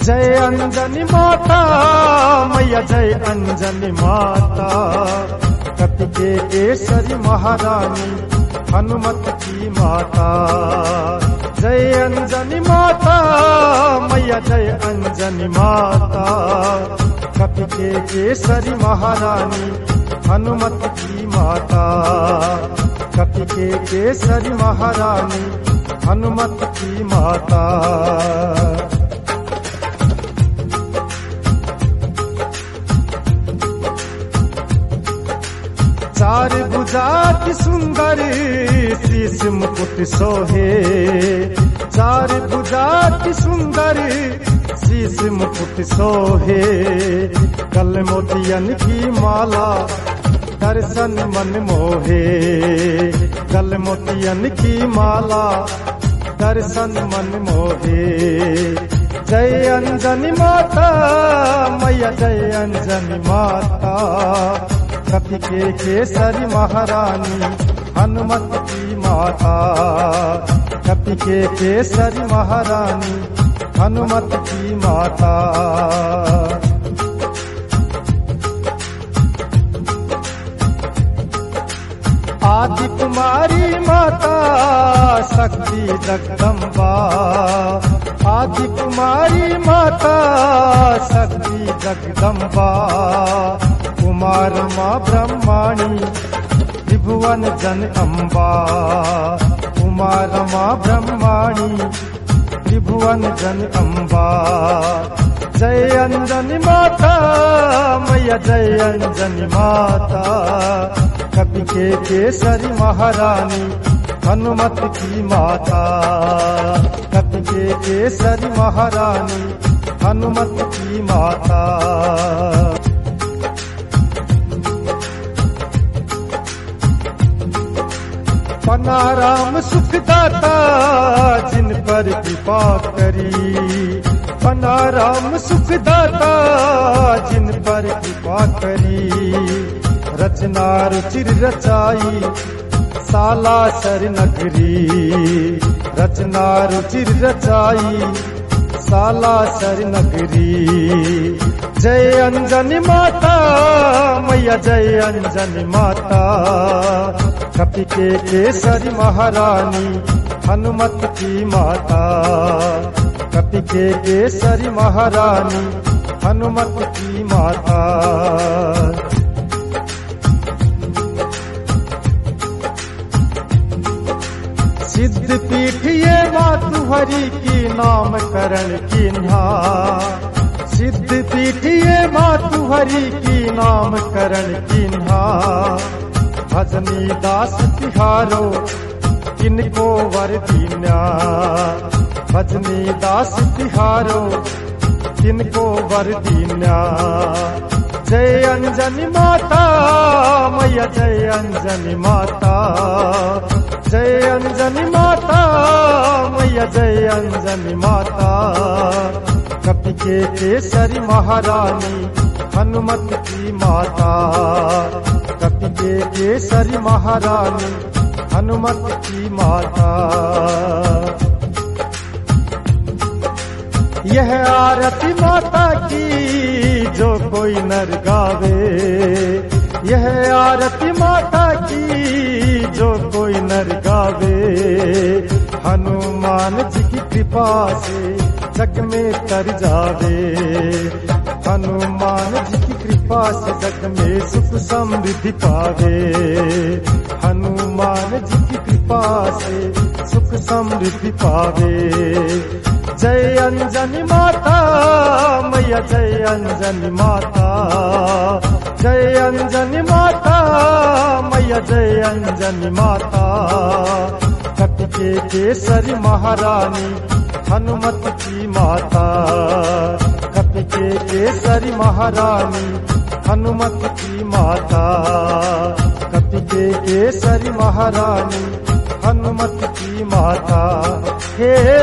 जय अंजनी माता मैया, जय अंजनी माता, कपिके केसरी महारानी हनुमत की माता। जय अंजनी माता मैया, जय अंजनी माता, कपिके केसरी महारानी हनुमत की माता। कपिके केसरी महारानी हनुमत की माता। चार भुजा की सुंदर शीश मुकुट सोहे, चार भुजा की सुंदर शीश मुकुट सोहे। गल मोतियन की माला दर्शन मन मोहे, गल मोतियन की माला दर्शन मन मोहे। जय अंजनी माता मैया, जय अंजनी माता, कपिके केसरी महारानी हनुमत की माता। कपिके केसरी महारानी हनुमत की माता। आदि कुमारी माता शक्ति जगदम्बा, आदि कुमारी माता शक्ति जगदम्बा। कुमार माँ ब्रह्माणी त्रिभुवन जन अम्बा, कुमार माँ ब्रह्माणी त्रिभुवन जन अम्बा। जय अंजनी माता मैया, जय अंजनी माता, कपिके केसरी महारानी हनुमत की माता। कपिके केसरी महारानी हनुमत की माता। पनाराम सुखदाता जिन पर कृपा करी, पनाराम सुखदाता जिन पर कृपा करी। रचना रुचिर रचाई सालासर नगरी, रचना रुचिर रचाई सालासर नगरी। जय अंजनी माता मैया, जय अंजनी माता, कपिके केसरी महारानी हनुमत की माता। कपिके केसरी महारानी हनुमत की माता। सिद्ध पीठ ये मातु हरि की नाम करण कीन्हा, सिद्ध पीठ ये मातु हरि की नाम करण कीन्हा। भजनी दास तिहारो किनको वर दीन्या, भजनी दास तिहारो किनको वर दीन्या। जय अंजनी माता मैया, जय अंजनी माता, जय अंजनी माता मैया, जय अंजनी माता, कपिके केसरी महारानी हनुमत की माता। कपिके केसरी महारानी हनुमत की माता। यह आरती माता की जो कोई नर गावे, यह आरती माता की जो कोई नर गावे। हनुमान जी की कृपा से जग में तर जावे, हनुमान जी की कृपा से जग में सुख समृद्धि पावे। हनुमान जी की कृपा से सुख समृद्धि पावे। जय अंजनी माता मैया, जय अंजनी माता, जय अंजनी माता मैया, जय अंजनी माता, कपिके केसरी महारानी हनुमत की माता। कपिके केसरी महारानी हनुमत की माता। कपिके केसरी महारानी हनुमत की माता। हे